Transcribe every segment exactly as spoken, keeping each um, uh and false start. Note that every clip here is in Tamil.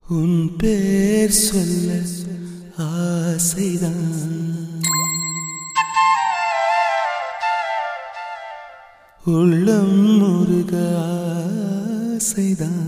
உன் பேர் சொல்ல ஆசைதான், உள்ளம் முருக ஆசைதான்.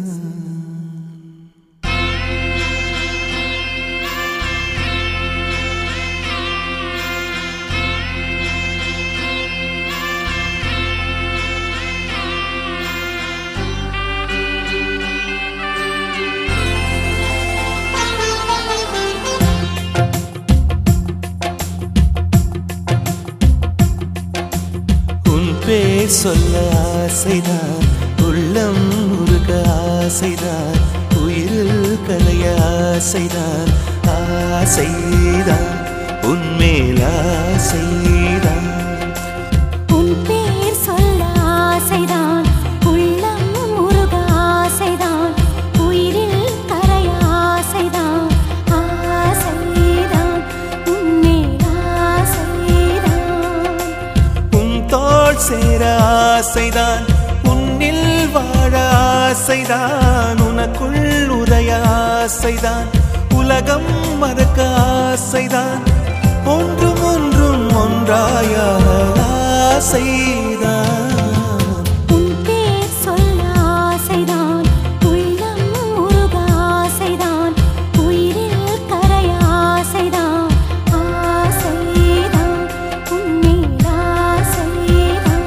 பேர் சொல்ல ஆசைதான், உள்ளம் முருக ஆசைதான், உயிரில் கலைய ஆசைதான், ஆசைதான் உன்மேல் ஆசைதான். உன் பேர் சொல்ல ஆசைதான், உள்ளம் முருக ஆசைதான், உயிரில் கலைய ஆசைதான், ஆசைதான் உன்மேல் ஆசைதான். உன் தோள் சேர ஆசைதான், உன்னில் வாழ ஆசைதான், உனக்குள் உதய ஆசைதான், உலகம் மறக்க ஆசைதான், ஒன்றும் ஒன்றும் ஒன்றாய ஆசைதான். உன் பேர் சொல்ல ஆசைதான், உள்ளம் முருக ஆசைதான், உயிரில் கரைய ஆசைதான், ஆசைதான் உன்மேல் ஆசைதான்.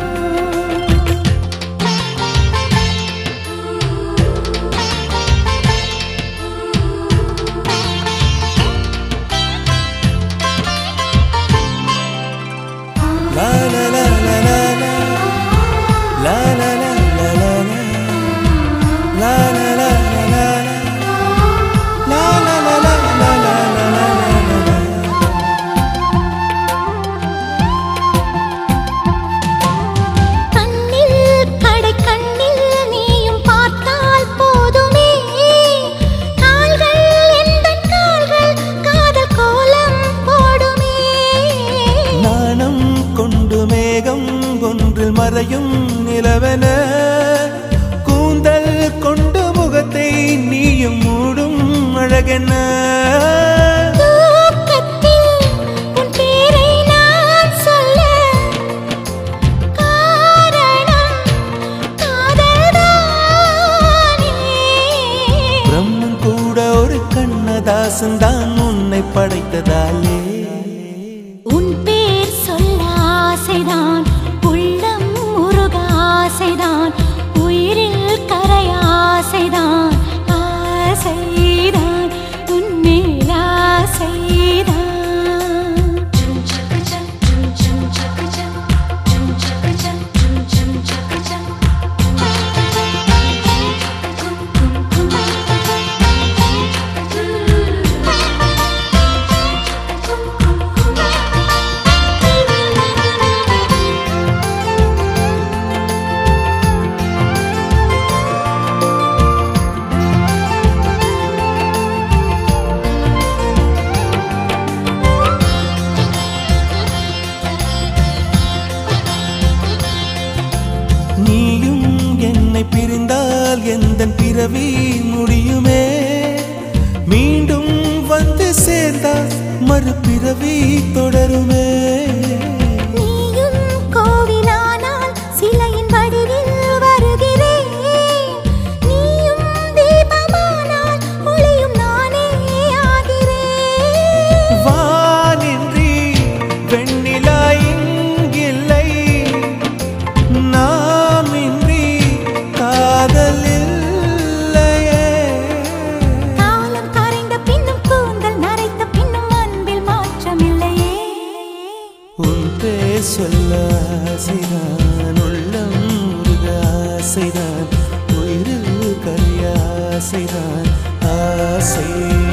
La la la la la la, la la la la la la, la la la la la la, la la la la la la la. கண்ணில் கடை கண்ணில் நீயும் பார்த்தால் போதுமே, கால்கள் எந்தன் கால்கள் காதல் கோலம் போடுமே. நாணம் கொண்டு மேகம் ஒன்றில் மறையும் நிலவென, கூந்தல் கொண்டு முகத்தை நீயும் மூடும் அழகென. தூக்கத்தில் உன் பேரை நான் சொல்ல காரணம் காதல்தானே. பிரம்மன் கூட ஒரு கண்ணதாசன் தான் உன்னை படைத்ததாலே. உன் பேர் சொல்ல ஆசைதான், உள்ளம் முருக ஆசைதான், உயிரில் கரைய ஆசைதான், ஆசைதான் உன்மேல் ஆசைதான். நீயும் என்னை பிரிந்தால் எந்தன் பிறவி முடியுமே, மீண்டும் வந்து சேர்ந்தால் மறுபிறவி தொடருமே. நீயும் கோவிலானால் சிலையின் வடிவில் வருகிறேன், நீயும் தீபமானால் ஒளியும் நானே ஆகிறேன். வானின்றி வெண்ணிலா இங்கில்லை, நாமின்றி காதல் இல்லையே. காலம் கரைந்த பின்னும் கூந்தல் நரைத்த பின்னும் அன்பில் மாற்றமில்லையே. உன் பேர் சொல்ல ஆசைதான், உள்ளம் முருக ஆசைதான், உயிரில் கரைய ஆசைதான், ஆசை